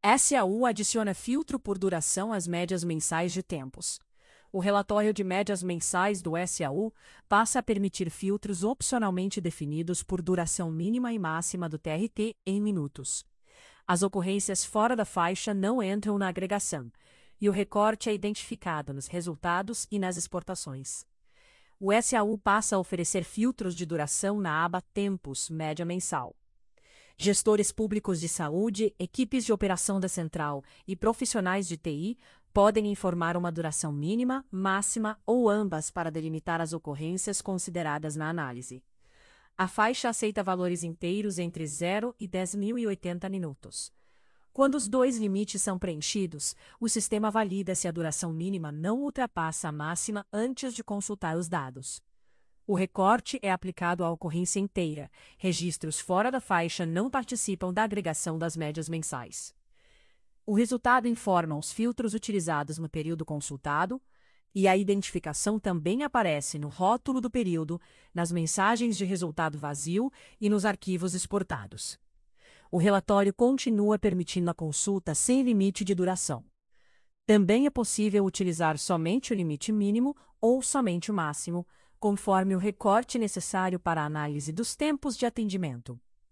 SAU adiciona filtro por duração às médias mensais de tempos. O relatório de médias mensais do SAU passa a permitir filtros opcionalmente definidos por duração mínima e máxima do TRT em minutos. As ocorrências fora da faixa não entram na agregação, e o recorte é identificado nos resultados e nas exportações. O SAU passa a oferecer filtros de duração na aba Tempos, média mensal. Gestores públicos de saúde, equipes de operação da central e profissionais de TI podem informar uma duração mínima, máxima ou ambas para delimitar as ocorrências consideradas na análise. A faixa aceita valores inteiros entre 0 e 10.080 minutos. Quando os dois limites são preenchidos, o sistema valida se a duração mínima não ultrapassa a máxima antes de consultar os dados. O recorte é aplicado à ocorrência inteira. Registros fora da faixa não participam da agregação das médias mensais. O resultado informa os filtros utilizados no período consultado, e a identificação também aparece no rótulo do período, nas mensagens de resultado vazio e nos arquivos exportados. O relatório continua permitindo a consulta sem limite de duração. Também é possível utilizar somente o limite mínimo ou somente o máximo, conforme o recorte necessário para a análise dos tempos de atendimento.